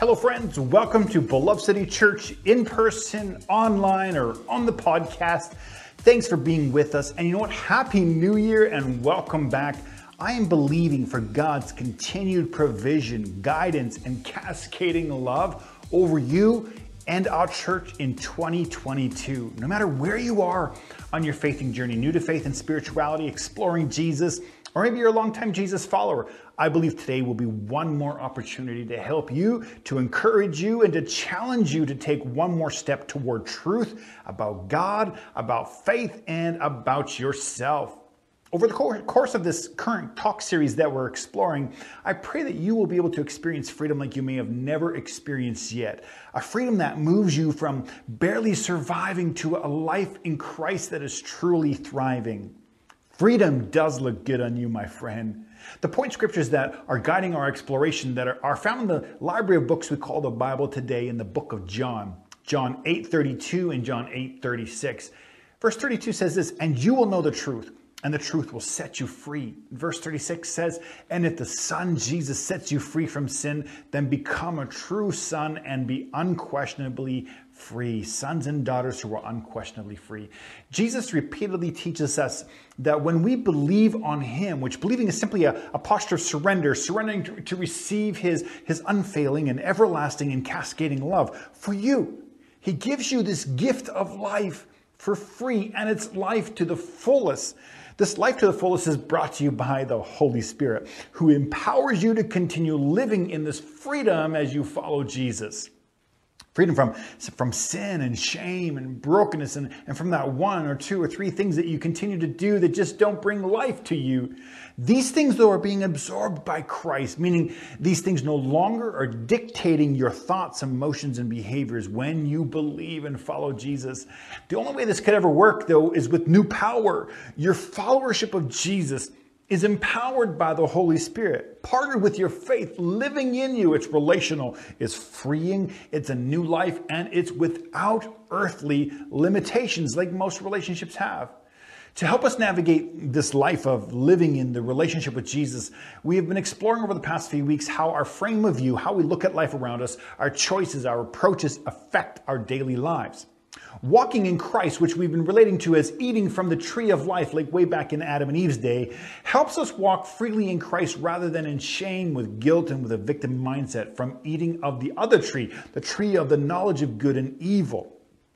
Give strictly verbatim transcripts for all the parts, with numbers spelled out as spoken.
Hello friends, welcome to Beloved City Church in person, online, or on the podcast. Thanks for being with us. And you know what? Happy New Year and welcome back. I am believing for God's continued provision, guidance, and cascading love over you and our church in twenty twenty-two. No matter where you are on your faithing journey, new to faith and spirituality, exploring Jesus, or maybe you're a longtime Jesus follower, I believe today will be one more opportunity to help you, to encourage you, and to challenge you to take one more step toward truth about God, about faith, and about yourself. Over the course of this current talk series that we're exploring, I pray that you will be able to experience freedom like you may have never experienced yet. A freedom that moves you from barely surviving to a life in Christ that is truly thriving. Freedom does look good on you, my friend. The point scriptures that are guiding our exploration that are, are found in the library of books we call the Bible today in the book of John. John eight thirty-two and John eight thirty-six. Verse thirty-two says this, "And you will know the truth, and the truth will set you free." Verse thirty-six says, "And if the Son Jesus sets you free from sin, then become a true son and be unquestionably free." Sons and daughters who are unquestionably free. Jesus repeatedly teaches us that when we believe on him, which believing is simply a, a posture of surrender, surrendering to, to receive his, his unfailing and everlasting and cascading love for you, he gives you this gift of life for free, and it's life to the fullest. This life to the fullest is brought to you by the Holy Spirit, who empowers you to continue living in this freedom as you follow Jesus. Freedom from, from sin and shame and brokenness and, and from that one or two or three things that you continue to do that just don't bring life to you. These things, though, are being absorbed by Christ, meaning these things no longer are dictating your thoughts, emotions, and behaviors when you believe and follow Jesus. The only way this could ever work, though, is with new power. Your followership of Jesus is empowered by the Holy Spirit, partnered with your faith, living in you. It's relational, it's freeing, it's a new life, and it's without earthly limitations like most relationships have. To help us navigate this life of living in the relationship with Jesus, we have been exploring over the past few weeks how our frame of view, how we look at life around us, our choices, our approaches affect our daily lives. Walking in Christ, which we've been relating to as eating from the tree of life, like way back in Adam and Eve's day, helps us walk freely in Christ rather than in shame, with guilt, and with a victim mindset from eating of the other tree, the tree of the knowledge of good and evil,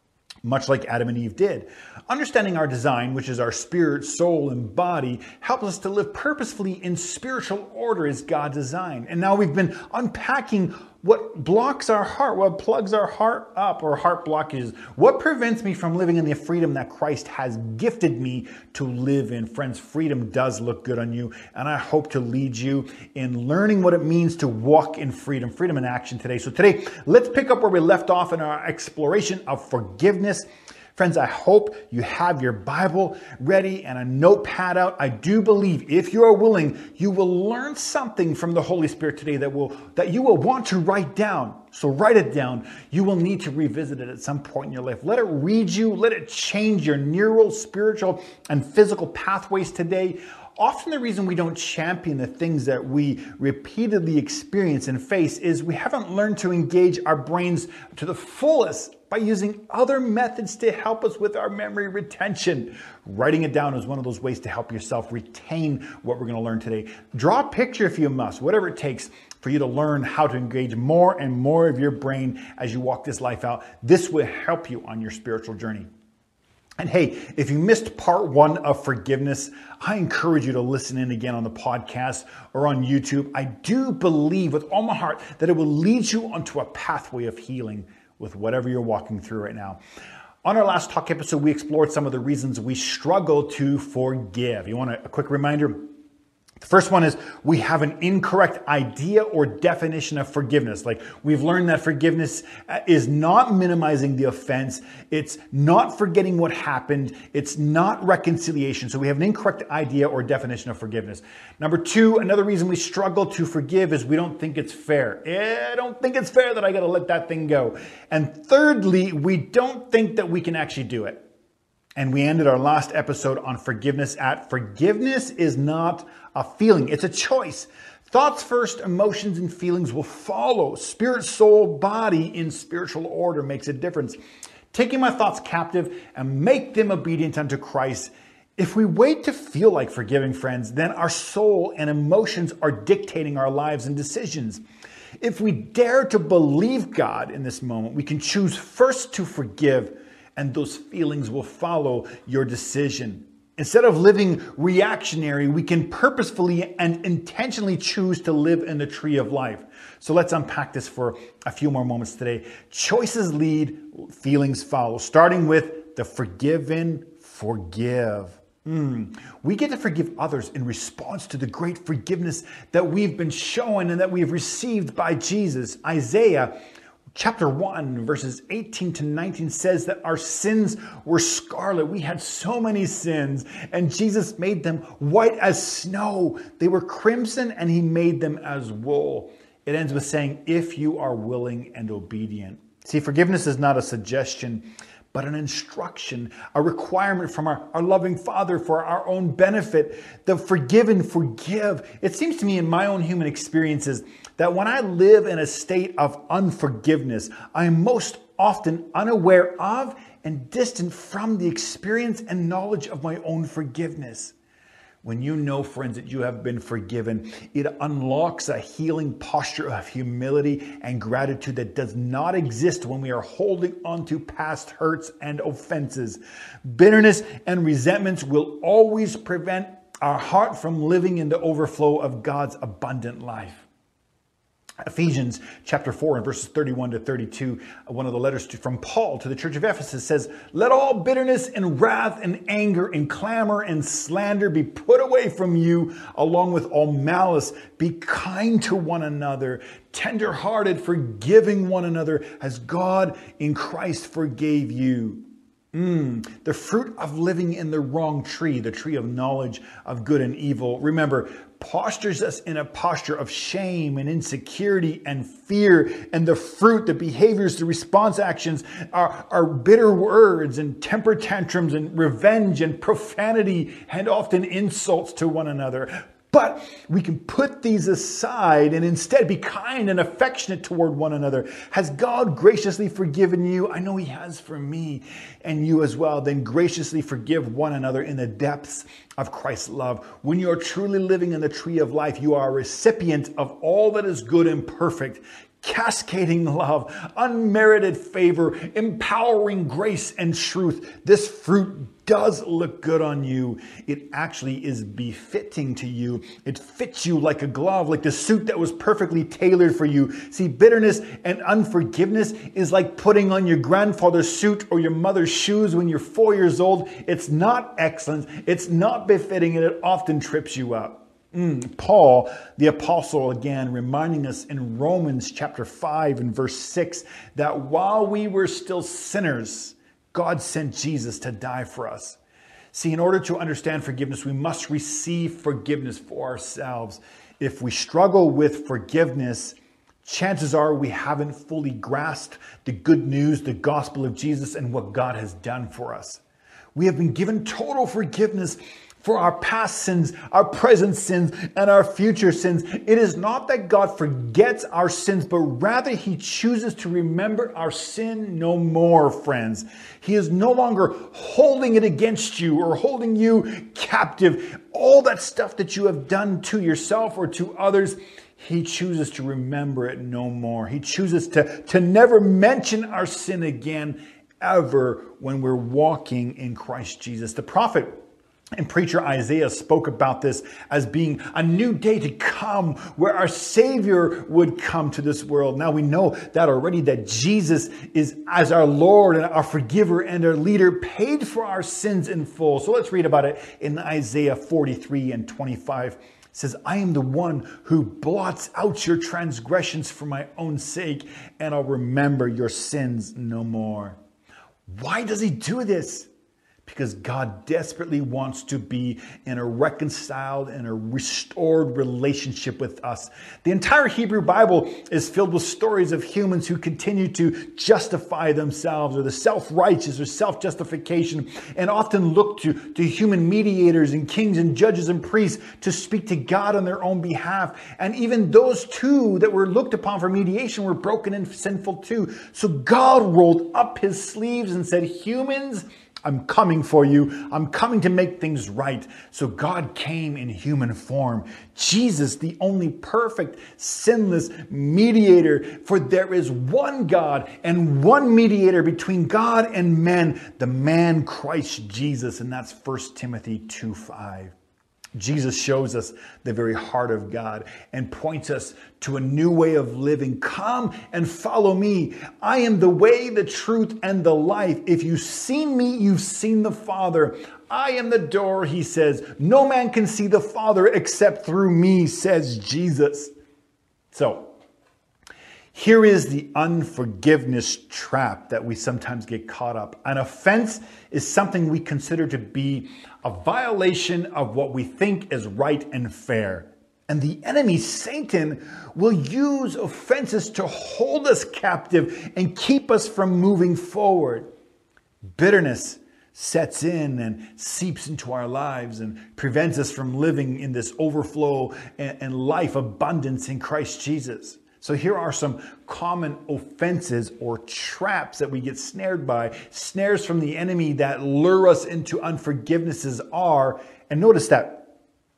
much like Adam and Eve did. Understanding our design, which is our spirit, soul, and body, helps us to live purposefully in spiritual order as God designed. And now we've been unpacking what blocks our heart, what plugs our heart up, or heart blockages. What prevents me from living in the freedom that Christ has gifted me to live in? Friends, freedom does look good on you, and I hope to lead you in learning what it means to walk in freedom, freedom in action today. So today, let's pick up where we left off in our exploration of forgiveness. Friends, I hope you have your Bible ready and a notepad out. I do believe if you are willing, you will learn something from the Holy Spirit today that will that you will want to write down. So write it down. You will need to revisit it at some point in your life. Let it read you. Let it change your neural, spiritual, and physical pathways today. Often the reason we don't champion the things that we repeatedly experience and face is we haven't learned to engage our brains to the fullest by using other methods to help us with our memory retention. Writing it down is one of those ways to help yourself retain what we're going to learn today. Draw a picture if you must, whatever it takes for you to learn how to engage more and more of your brain as you walk this life out. This will help you on your spiritual journey. And hey, if you missed part one of forgiveness, I encourage you to listen in again on the podcast or on YouTube. I do believe with all my heart that it will lead you onto a pathway of healing with whatever you're walking through right now. On our last talk episode, we explored some of the reasons we struggle to forgive. You want a, a quick reminder? The first one is we have an incorrect idea or definition of forgiveness. Like we've learned that forgiveness is not minimizing the offense. It's not forgetting what happened. It's not reconciliation. So we have an incorrect idea or definition of forgiveness. Number two, another reason we struggle to forgive is we don't think it's fair. I don't think it's fair that I got to let that thing go. And thirdly, we don't think that we can actually do it. And we ended our last episode on forgiveness at forgiveness is not a feeling. It's a choice. Thoughts first, emotions and feelings will follow. Spirit, soul, body in spiritual order makes a difference. Taking my thoughts captive and make them obedient unto Christ. If we wait to feel like forgiving, friends, then our soul and emotions are dictating our lives and decisions. If we dare to believe God in this moment, we can choose first to forgive, and those feelings will follow your decision. Instead of living reactionary, we can purposefully and intentionally choose to live in the tree of life. So let's unpack this for a few more moments today. Choices lead, feelings follow. Starting with the forgiven, forgive. Mm. We get to forgive others in response to the great forgiveness that we've been shown and that we've received by Jesus. Isaiah chapter one, verses eighteen to nineteen says that our sins were scarlet. We had so many sins, and Jesus made them white as snow. They were crimson, and he made them as wool. It ends with saying, if you are willing and obedient. See, forgiveness is not a suggestion, but an instruction, a requirement from our, our loving Father for our own benefit. The forgive and forgive. It seems to me in my own human experiences that when I live in a state of unforgiveness, I am most often unaware of and distant from the experience and knowledge of my own forgiveness. When you know, friends, that you have been forgiven, it unlocks a healing posture of humility and gratitude that does not exist when we are holding on to past hurts and offenses. Bitterness and resentments will always prevent our heart from living in the overflow of God's abundant life. Ephesians chapter four and verses thirty-one to thirty-two, one of the letters to, from Paul to the church of Ephesus says, let all bitterness and wrath and anger and clamor and slander be put away from you, along with all malice. Be kind to one another, tender-hearted, forgiving one another as God in Christ forgave you. Mm, the fruit of living in the wrong tree, the tree of knowledge of good and evil, remember, postures us in a posture of shame and insecurity and fear. And the fruit, the behaviors, the response actions are, are bitter words and temper tantrums and revenge and profanity and often insults to one another. But we can put these aside and instead be kind and affectionate toward one another. Has God graciously forgiven you? I know he has for me, and you as well. Then graciously forgive one another in the depths of Christ's love. When you are truly living in the tree of life, you are a recipient of all that is good and perfect. Cascading love, unmerited favor, empowering grace and truth. This fruit does look good on you. It actually is befitting to you. It fits you like a glove, like the suit that was perfectly tailored for you. See, bitterness and unforgiveness is like putting on your grandfather's suit or your mother's shoes when you're four years old. It's not excellent. It's not befitting, and it often trips you up. Mm, Paul, the apostle, again, reminding us in Romans chapter five and verse six that while we were still sinners, God sent Jesus to die for us. See, in order to understand forgiveness, we must receive forgiveness for ourselves. If we struggle with forgiveness, chances are we haven't fully grasped the good news, the gospel of Jesus, and what God has done for us. We have been given total forgiveness for our past sins, our present sins, and our future sins. It is not that God forgets our sins, but rather he chooses to remember our sin no more, friends. He is no longer holding it against you or holding you captive. All that stuff that you have done to yourself or to others, he chooses to remember it no more. He chooses to, to never mention our sin again, ever, when we're walking in Christ Jesus. The prophet and preacher Isaiah spoke about this as being a new day to come where our Savior would come to this world. Now we know that already, that Jesus is, as our Lord and our forgiver and our leader, paid for our sins in full. So let's read about it in Isaiah forty-three and twenty-five. It says, I am the one who blots out your transgressions for my own sake, and I'll remember your sins no more. Why does he do this? because God desperately wants to be in a reconciled and a restored relationship with us. The entire Hebrew Bible is filled with stories of humans who continue to justify themselves, or the self-righteous or self-justification, and often look to, to human mediators and kings and judges and priests to speak to God on their own behalf. And even those two that were looked upon for mediation were broken and sinful too. So God rolled up his sleeves and said, humans, I'm coming for you. I'm coming to make things right. So God came in human form. Jesus, the only perfect, sinless mediator. For there is one God and one mediator between God and men, the man Christ Jesus. And that's First Timothy two five. Jesus shows us the very heart of God and points us to a new way of living. Come and follow me. I am the way, the truth, and the life. If you've seen me, you've seen the Father. I am the door, he says. No man can see the Father except through me, says Jesus. So, here is the unforgiveness trap that we sometimes get caught up. An offense is something we consider to be a violation of what we think is right and fair. And the enemy, Satan, will use offenses to hold us captive and keep us from moving forward. Bitterness sets in and seeps into our lives and prevents us from living in this overflow and life abundance in Christ Jesus. So here are some common offenses or traps that we get snared by. Snares from the enemy that lure us into unforgivenesses are, and notice that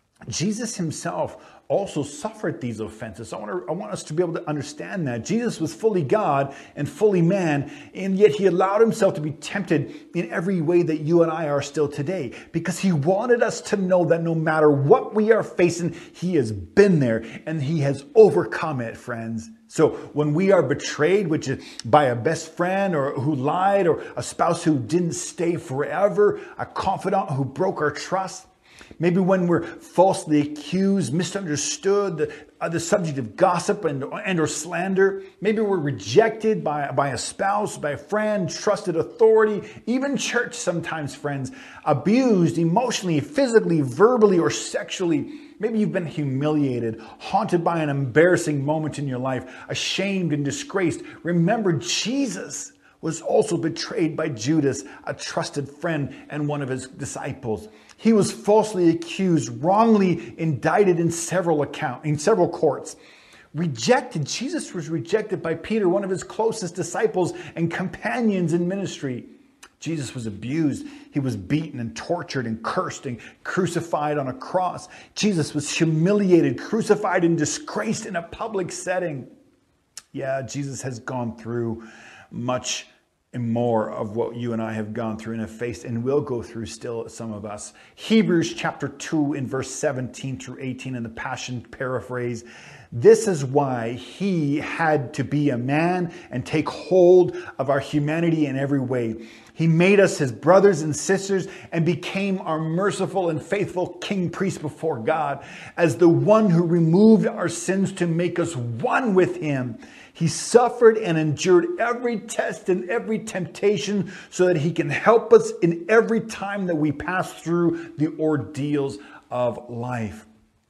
Jesus himself also suffered these offenses. I want, to, I want us to be able to understand that. Jesus was fully God and fully man, and yet he allowed himself to be tempted in every way that you and I are still today, because he wanted us to know that no matter what we are facing, he has been there and he has overcome it, friends. So when we are betrayed, which is by a best friend or who lied, or a spouse who didn't stay forever, a confidant who broke our trust, maybe when we're falsely accused, misunderstood, the, uh, the subject of gossip and, and or slander. Maybe we're rejected by, by a spouse, by a friend, trusted authority, even church sometimes, friends. Abused emotionally, physically, verbally, or sexually. Maybe you've been humiliated, haunted by an embarrassing moment in your life, ashamed and disgraced. Remember, Jesus was also betrayed by Judas, a trusted friend and one of his disciples. He was falsely accused, wrongly indicted in several account, in several courts. Rejected. Jesus was rejected by Peter, one of his closest disciples and companions in ministry. Jesus was abused. He was beaten and tortured and cursed and crucified on a cross. Jesus was humiliated, crucified, and disgraced in a public setting. Yeah, Jesus has gone through much and more of what you and I have gone through and have faced and will go through still, some of us. Hebrews chapter two in verse seventeen through eighteen in the Passion paraphrase. This is why he had to be a man and take hold of our humanity in every way. He made us his brothers and sisters and became our merciful and faithful king priest before God, as the one who removed our sins to make us one with him. He suffered and endured every test and every temptation so that he can help us in every time that we pass through the ordeals of life.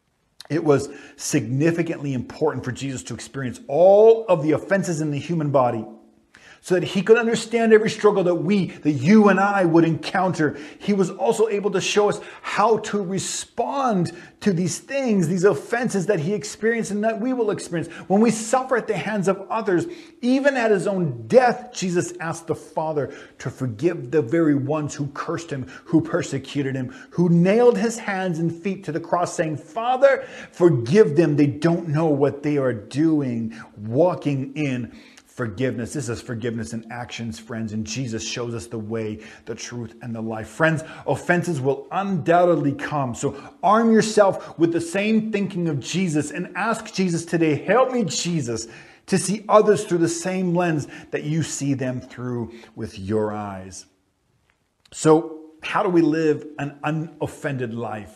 It was significantly important for Jesus to experience all of the offenses in the human body, so that he could understand every struggle that we, that you and I would encounter. He was also able to show us how to respond to these things, these offenses that he experienced and that we will experience. When we suffer at the hands of others, even at his own death, Jesus asked the Father to forgive the very ones who cursed him, who persecuted him, who nailed his hands and feet to the cross, saying, Father, forgive them. They don't know what they are doing. Walking in forgiveness. This is forgiveness in actions, friends, and Jesus shows us the way, the truth, and the life. Friends, offenses will undoubtedly come, so arm yourself with the same thinking of Jesus and ask Jesus today, help me, Jesus, to see others through the same lens that you see them through with your eyes. So, how do we live an unoffended life?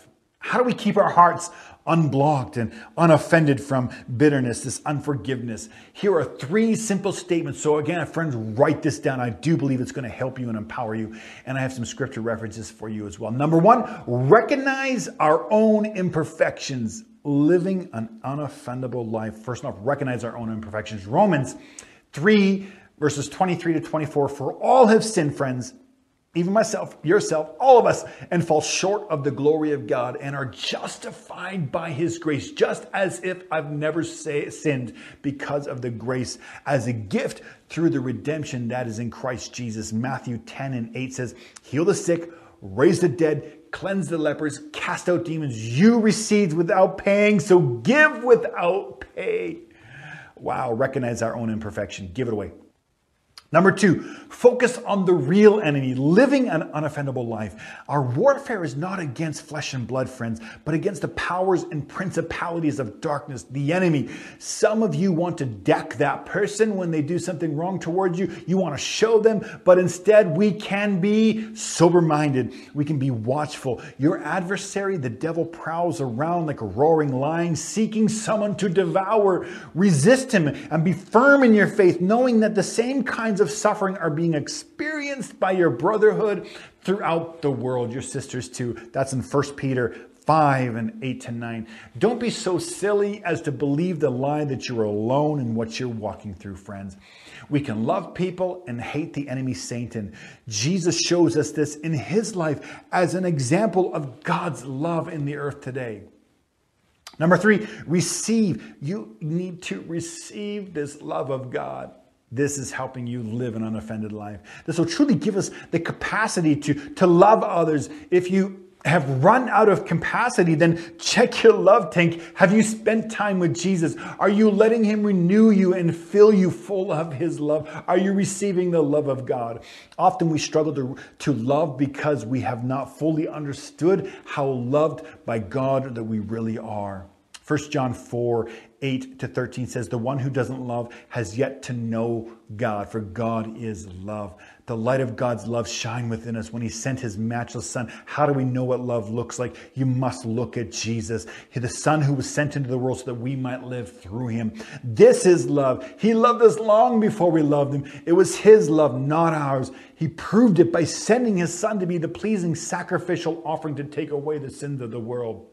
How do we keep our hearts unblocked and unoffended from bitterness, this unforgiveness? Here are three simple statements. So again, friends, write this down. I do believe it's going to help you and empower you. And I have some scripture references for you as well. Number one, recognize our own imperfections, living an unoffendable life. First off, recognize our own imperfections. Romans three, verses twenty-three to twenty-four, for all have sinned, friends, even myself, yourself, all of us, and fall short of the glory of God and are justified by his grace, just as if I've never say, sinned because of the grace as a gift through the redemption that is in Christ Jesus. Matthew ten and eight says, heal the sick, raise the dead, cleanse the lepers, cast out demons. You received without paying, so give without pay. Wow, recognize our own imperfection. Give it away. Number two, focus on the real enemy, living an unoffendable life. Our warfare is not against flesh and blood, friends, but against the powers and principalities of darkness, the enemy. Some of you want to deck that person when they do something wrong towards you. You want to show them, but instead we can be sober-minded. We can be watchful. Your adversary, the devil, prowls around like a roaring lion, seeking someone to devour. Resist him and be firm in your faith, knowing that the same kinds of of suffering are being experienced by your brotherhood throughout the world, your sisters too. That's in First Peter five and eight to nine. Don't be so silly as to believe the lie that you're alone in what you're walking through, friends. We can love people and hate the enemy, Satan. Jesus shows us this in his life as an example of God's love in the earth today. Number three, receive. You need to receive this love of God. This is helping you live an unoffended life. This will truly give us the capacity to, to love others. If you have run out of capacity, then check your love tank. Have you spent time with Jesus? Are you letting him renew you and fill you full of his love? Are you receiving the love of God? Often we struggle to, to love because we have not fully understood how loved by God that we really are. First John four, eight to thirteen says, the one who doesn't love has yet to know God, for God is love. The light of God's love shine within us when he sent his matchless son. How do we know what love looks like? You must look at Jesus, the son who was sent into the world so that we might live through him. This is love. He loved us long before we loved him. It was his love, not ours. He proved it by sending his son to be the pleasing sacrificial offering to take away the sins of the world.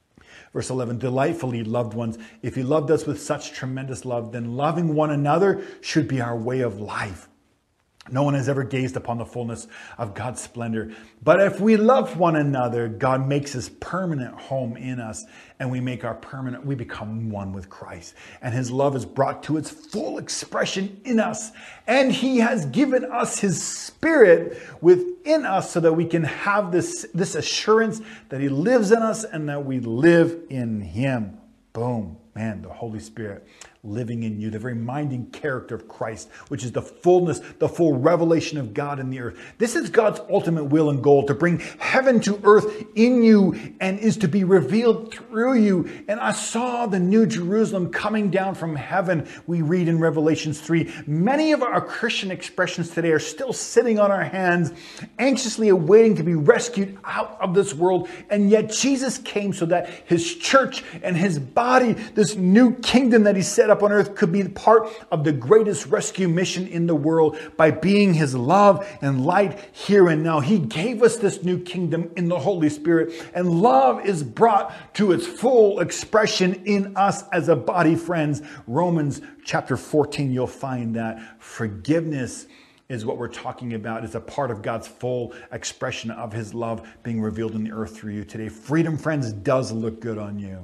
Verse eleven, delightfully, loved ones, if he loved us with such tremendous love, then loving one another should be our way of life. No one has ever gazed upon the fullness of God's splendor. But if we love one another, God makes his permanent home in us, and we make our permanent, we become one with Christ. And his love is brought to its full expression in us. And he has given us his spirit within us so that we can have this, this assurance that he lives in us and that we live in him. Boom. Man, the Holy Spirit living in you, the very mind and character of Christ, which is the fullness, the full revelation of God in the earth. This is God's ultimate will and goal, to bring heaven to earth in you and is to be revealed through you. And I saw the new Jerusalem coming down from heaven, we read in Revelations three. Many of our Christian expressions today are still sitting on our hands, anxiously awaiting to be rescued out of this world. And yet Jesus came so that his church and his body, this new kingdom that he set up on earth, could be part of the greatest rescue mission in the world by being his love and light here and now. He gave us this new kingdom in the Holy Spirit, and love is brought to its full expression in us as a body, friends. Romans chapter fourteen, you'll find that forgiveness is what we're talking about. It's a part of God's full expression of his love being revealed in the earth through you today. Freedom, friends, does look good on you.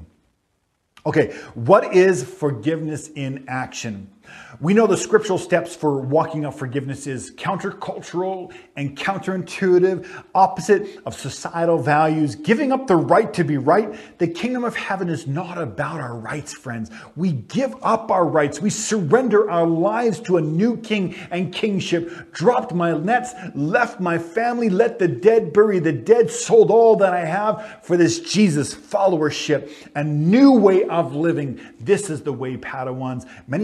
Okay, what is forgiveness in action? We know the scriptural steps for walking out forgiveness is countercultural and counterintuitive, opposite of societal values, giving up the right to be right. The kingdom of heaven is not about our rights, friends. We give up our rights. We surrender our lives to a new king and kingship. Dropped my nets, left my family, let the dead bury the dead, sold all that I have for this Jesus followership, a new way of living. This is the way, Padawans. Many have found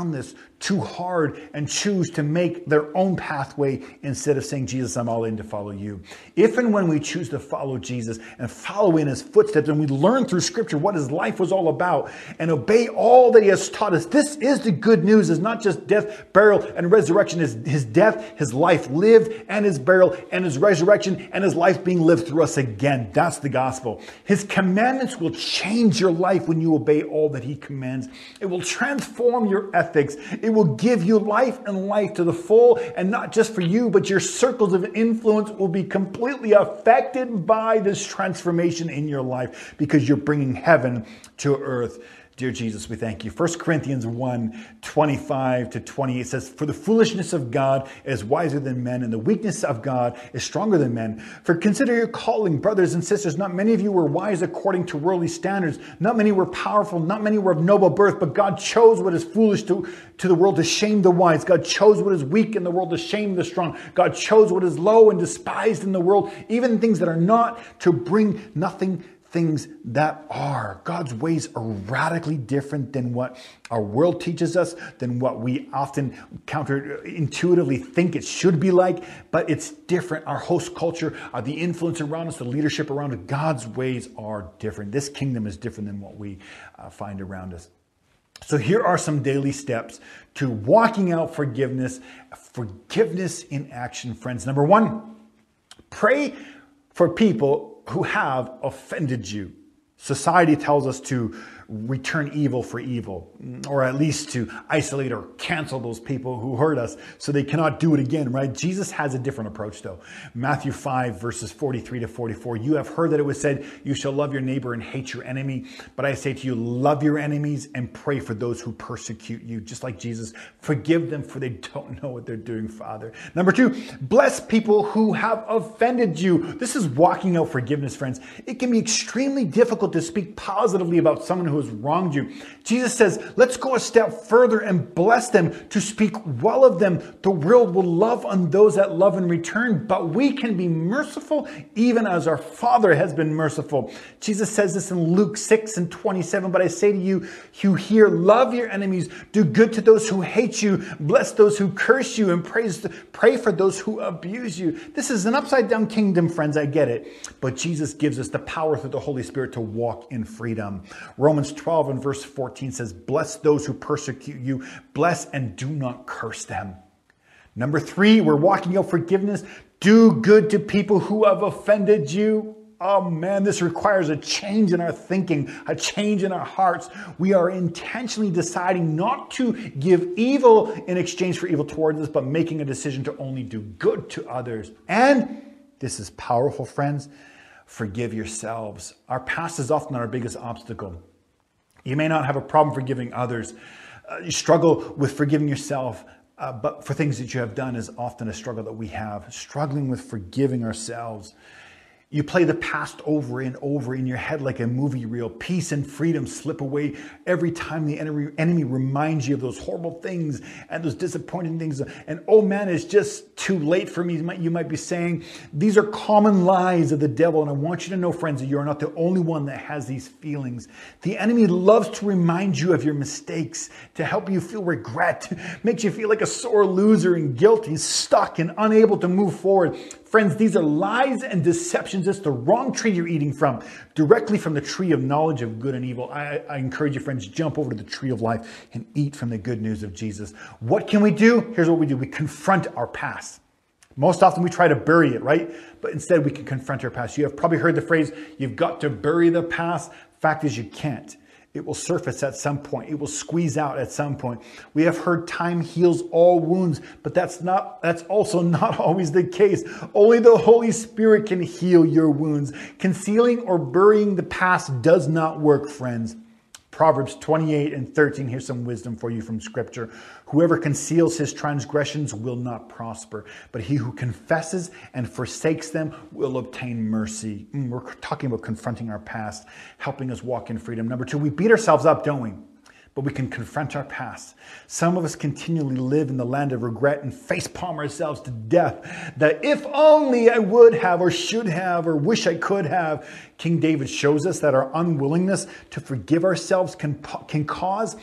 found this too hard and choose to make their own pathway instead of saying, Jesus, I'm all in to follow you. If and when we choose to follow Jesus and follow in his footsteps, and we learn through scripture what his life was all about and obey all that he has taught us, this is the good news. It's not just death, burial, and resurrection. It's his death, his life lived, and his burial, and his resurrection, and his life being lived through us again. That's the gospel. His commandments will change your life when you obey all that he commands. It will transform your ethics. It will give you life and life to the full, and not just for you, but your circles of influence will be completely affected by this transformation in your life because you're bringing heaven to earth. Dear Jesus, we thank you. First Corinthians one, twenty-five to twenty-eight says, for the foolishness of God is wiser than men, and the weakness of God is stronger than men. For consider your calling, brothers and sisters. Not many of you were wise according to worldly standards. Not many were powerful. Not many were of noble birth. But God chose what is foolish to, to the world to shame the wise. God chose what is weak in the world to shame the strong. God chose what is low and despised in the world, even things that are not, to bring nothing things that are. God's ways are radically different than what our world teaches us, than what we often counterintuitively think it should be like, but it's different. Our host culture, uh, the influence around us, the leadership around us, God's ways are different. This kingdom is different than what we uh, find around us. So here are some daily steps to walking out forgiveness, forgiveness in action, friends. Number one, pray for people who have offended you. Society tells us to return evil for evil, or at least to isolate or cancel those people who hurt us so they cannot do it again, right? Jesus has a different approach though. Matthew five verses forty-three to forty-four. You have heard that it was said, you shall love your neighbor and hate your enemy. But I say to you, love your enemies and pray for those who persecute you. Just like Jesus, forgive them for they don't know what they're doing, Father. Number two, bless people who have offended you. This is walking out forgiveness, friends. It can be extremely difficult to speak positively about someone who has wronged you. Jesus says, let's go a step further and bless them, to speak well of them. The world will love on those that love in return, but we can be merciful even as our Father has been merciful. Jesus says this in Luke six and twenty-seven, but I say to you, you hear, love your enemies, do good to those who hate you, bless those who curse you, and praise, pray for those who abuse you. This is an upside down kingdom, friends, I get it. But Jesus gives us the power through the Holy Spirit to walk in freedom. Romans twelve and verse fourteen says, bless those who persecute you, bless and do not curse them. Number three, we're walking out forgiveness. Do good to people who have offended you. Oh man, this requires a change in our thinking, a change in our hearts. We are intentionally deciding not to give evil in exchange for evil towards us, but making a decision to only do good to others. And this is powerful, friends. Forgive yourselves. Our past is often our biggest obstacle. You may not have a problem forgiving others. Uh, you struggle with forgiving yourself, uh, but for things that you have done is often a struggle that we have. Struggling with forgiving ourselves. You play the past over and over in your head like a movie reel. Peace and freedom slip away every time the enemy, enemy reminds you of those horrible things and those disappointing things. And oh man, it's just too late for me. You might, you might be saying, these are common lies of the devil. And I want you to know, friends, that you are not the only one that has these feelings. The enemy loves to remind you of your mistakes, to help you feel regret, makes you feel like a sore loser and guilty, stuck and unable to move forward. Friends, these are lies and deceptions. It's the wrong tree you're eating from, directly from the tree of knowledge of good and evil. I, I encourage you, friends, jump over to the tree of life and eat from the good news of Jesus. What can we do? Here's what we do. We confront our past. Most often we try to bury it, right? But instead we can confront our past. You have probably heard the phrase, you've got to bury the past. Fact is, you can't. It will surface at some point. It will squeeze out at some point. We have heard time heals all wounds, but that's not, that's also not always the case. Only the Holy Spirit can heal your wounds. Concealing or burying the past does not work, friends. Proverbs twenty-eight and thirteen, here's some wisdom for you from scripture. Whoever conceals his transgressions will not prosper, but he who confesses and forsakes them will obtain mercy. Mm, we're talking about confronting our past, helping us walk in freedom. Number two, we beat ourselves up, don't we? But we can confront our past. Some of us continually live in the land of regret and facepalm ourselves to death. That if only I would have or should have or wish I could have. King David shows us that our unwillingness to forgive ourselves can, can cause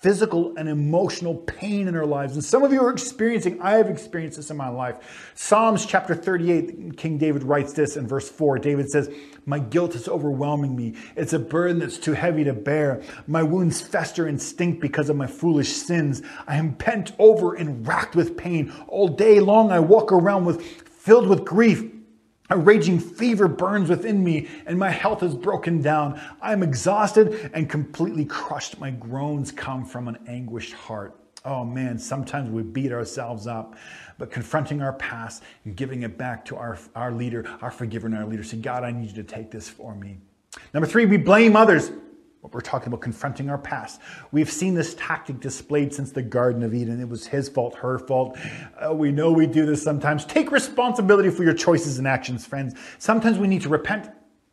physical and emotional pain in our lives. And some of you are experiencing, I have experienced this in my life. Psalms chapter thirty-eight, King David writes this in verse four. David says, "My guilt is overwhelming me. It's a burden that's too heavy to bear. My wounds fester and stink because of my foolish sins. I am bent over and racked with pain. All day long I walk around with filled with grief. A raging fever burns within me, and my health is broken down. I am exhausted and completely crushed. My groans come from an anguished heart." Oh man, sometimes we beat ourselves up, but confronting our past and giving it back to our, our leader, our forgiver and our leader. Say, "God, I need you to take this for me." Number three, we blame others. We're talking about confronting our past. We've seen this tactic displayed since the Garden of Eden. It was his fault, her fault. Uh, we know we do this sometimes. Take responsibility for your choices and actions, friends. Sometimes we need to repent.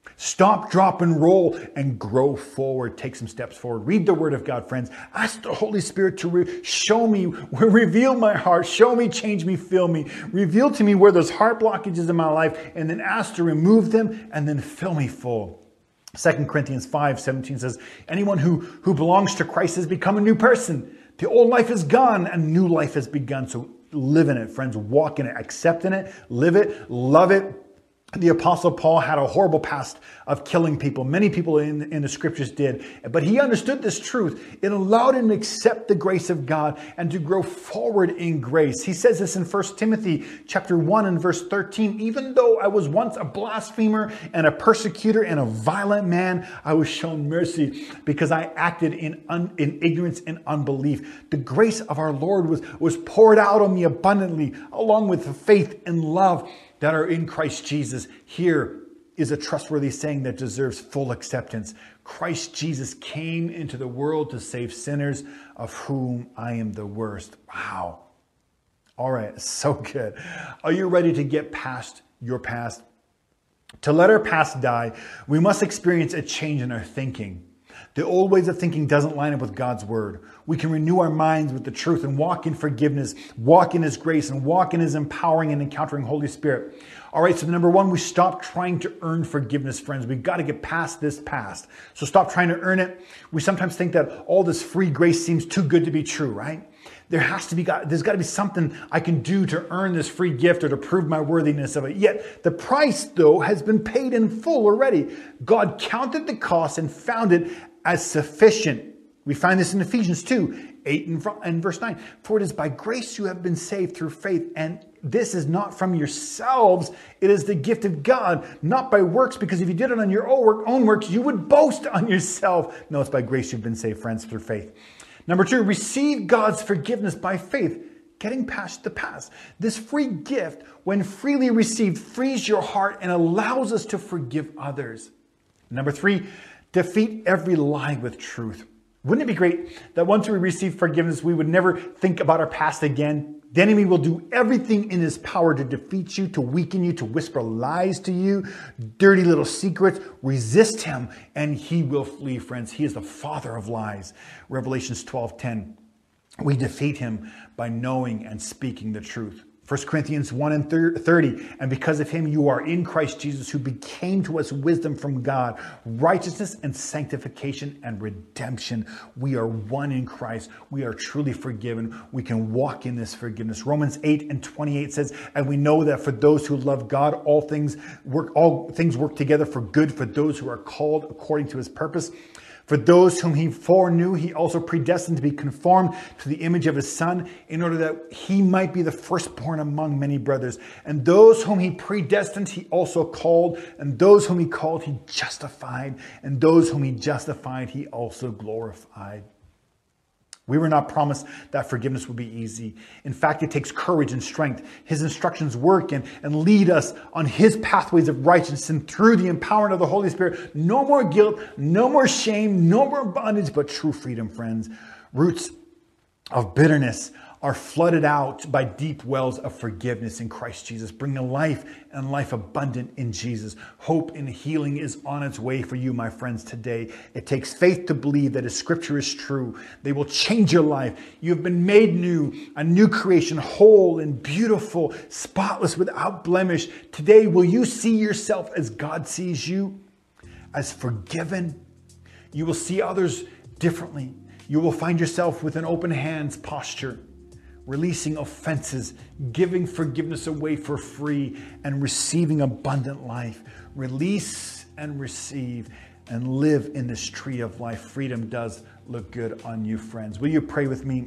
Stop, drop, and roll, and grow forward. Take some steps forward. Read the Word of God, friends. Ask the Holy Spirit to re- show me, reveal my heart. Show me, change me, fill me. Reveal to me where there's heart blockages in my life, and then ask to remove them, and then fill me full. Second Corinthians five seventeen says, "Anyone who, who belongs to Christ has become a new person. The old life is gone and new life has begun." So live in it, friends. Walk in it. Accept in it. Live it. Love it. The Apostle Paul had a horrible past of killing people. Many people in, in the scriptures did. But he understood this truth. It allowed him to accept the grace of God and to grow forward in grace. He says this in First Timothy chapter one and verse thirteen. "Even though I was once a blasphemer and a persecutor and a violent man, I was shown mercy because I acted in, un, in ignorance and unbelief. The grace of our Lord was, was poured out on me abundantly, along with the faith and love that are in Christ Jesus." Here is a trustworthy saying that deserves full acceptance. Christ Jesus came into the world to save sinners, of whom I am the worst. Wow. All right, so good. Are you ready to get past your past? To let our past die, we must experience a change in our thinking. The old ways of thinking doesn't line up with God's word. We can renew our minds with the truth and walk in forgiveness, walk in his grace, and walk in his empowering and encountering Holy Spirit. All right, so number one, we stop trying to earn forgiveness, friends. We've got to get past this past. So stop trying to earn it. We sometimes think that all this free grace seems too good to be true, right? There has to be, there's got to be something I can do to earn this free gift or to prove my worthiness of it. Yet the price, though, has been paid in full already. God counted the cost and found it as sufficient. We find this in Ephesians two, eight and verse nine. "For it is by grace you have been saved through faith, and this is not from yourselves. It is the gift of God, not by works, because if you did it on your own works, you would boast on yourself." No, it's by grace you've been saved, friends, through faith. Number two, receive God's forgiveness by faith. Getting past the past. This free gift, when freely received, frees your heart and allows us to forgive others. Number three, defeat every lie with truth. Wouldn't it be great that once we receive forgiveness, we would never think about our past again? The enemy will do everything in his power to defeat you, to weaken you, to whisper lies to you, dirty little secrets. Resist him and he will flee, friends. He is the father of lies. Revelations twelve ten. We defeat him by knowing and speaking the truth. First Corinthians one and thirty, "And because of him you are in Christ Jesus, who became to us wisdom from God, righteousness and sanctification and redemption." We are one in Christ. We are truly forgiven. We can walk in this forgiveness. Romans eight and twenty-eight says, "And we know that for those who love God, all things work, all things work together for good for those who are called according to his purpose. For those whom he foreknew, he also predestined to be conformed to the image of his Son, in order that he might be the firstborn among many brothers. And those whom he predestined, he also called. And those whom he called, he justified. And those whom he justified, he also glorified." We were not promised that forgiveness would be easy. In fact, it takes courage and strength. His instructions work and, and lead us on his pathways of righteousness, and through the empowerment of the Holy Spirit, no more guilt, no more shame, no more bondage, but true freedom, friends. Roots of bitterness are flooded out by deep wells of forgiveness in Christ Jesus, bringing life and life abundant in Jesus. Hope and healing is on its way for you, my friends, today. It takes faith to believe that his scripture is true. They will change your life. You have been made new, a new creation, whole and beautiful, spotless, without blemish. Today, will you see yourself as God sees you, as forgiven? You will see others differently. You will find yourself with an open hands posture, releasing offenses, giving forgiveness away for free, and receiving abundant life. Release and receive and live in this tree of life. Freedom does look good on you, friends. Will you pray with me?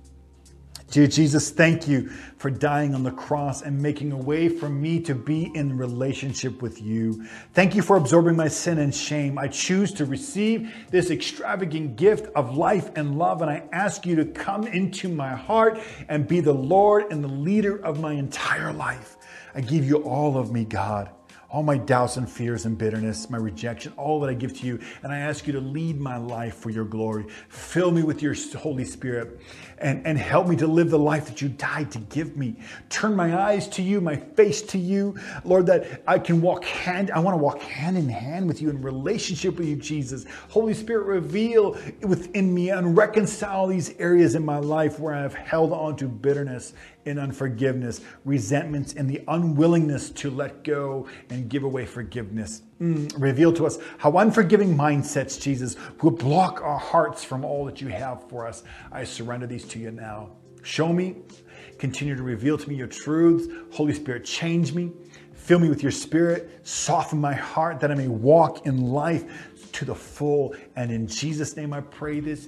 Dear Jesus, thank you for dying on the cross and making a way for me to be in relationship with you. Thank you for absorbing my sin and shame. I choose to receive this extravagant gift of life and love, and I ask you to come into my heart and be the Lord and the leader of my entire life. I give you all of me, God. All my doubts and fears and bitterness, my rejection, all that I give to you. And I ask you to lead my life for your glory. Fill me with your Holy Spirit and, and help me to live the life that you died to give me. Turn my eyes to you, my face to you. Lord, that I can walk hand, I want to walk hand in hand with you in relationship with you, Jesus. Holy Spirit, reveal within me and reconcile these areas in my life where I have held on to bitterness and unforgiveness, resentments, and the unwillingness to let go and give away forgiveness. Mm, reveal to us how unforgiving mindsets, Jesus, will block our hearts from all that you have for us. I surrender these to you now. Show me, continue to reveal to me your truths. Holy Spirit, change me. Fill me with your Spirit. Soften my heart that I may walk in life to the full. And in Jesus' name I pray this.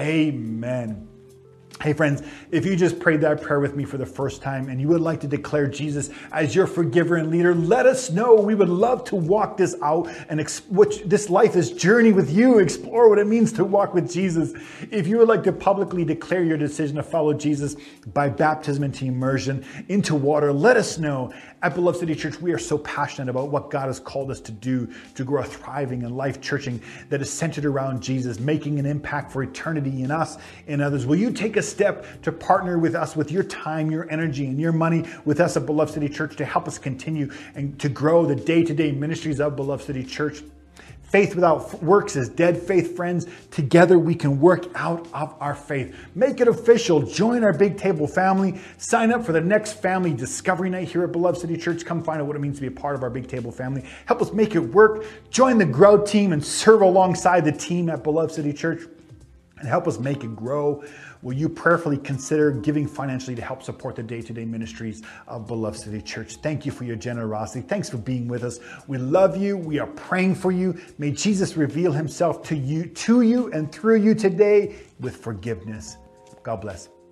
Amen. Hey friends, if you just prayed that prayer with me for the first time and you would like to declare Jesus as your forgiver and leader, let us know. We would love to walk this out and ex- which this life is journey with you, explore what it means to walk with Jesus. If you would like to publicly declare your decision to follow Jesus by baptism into immersion into water, let us know. At Beloved City Church, we are so passionate about what God has called us to do to grow a thriving and life-churching that is centered around Jesus, making an impact for eternity in us and others. Will you take a step to partner with us with your time, your energy, and your money with us at Beloved City Church to help us continue and to grow the day-to-day ministries of Beloved City Church? Faith without works is dead faith, friends. Together we can work out of our faith. Make it official. Join our Big Table family. Sign up for the next family discovery night here at Beloved City Church. Come find out what it means to be a part of our Big Table family. Help us make it work. Join the Grow team and serve alongside the team at Beloved City Church and help us make it grow. Will you prayerfully consider giving financially to help support the day-to-day ministries of Beloved City Church? Thank you for your generosity. Thanks for being with us. We love you. We are praying for you. May Jesus reveal himself to you, to you and through you today with forgiveness. God bless.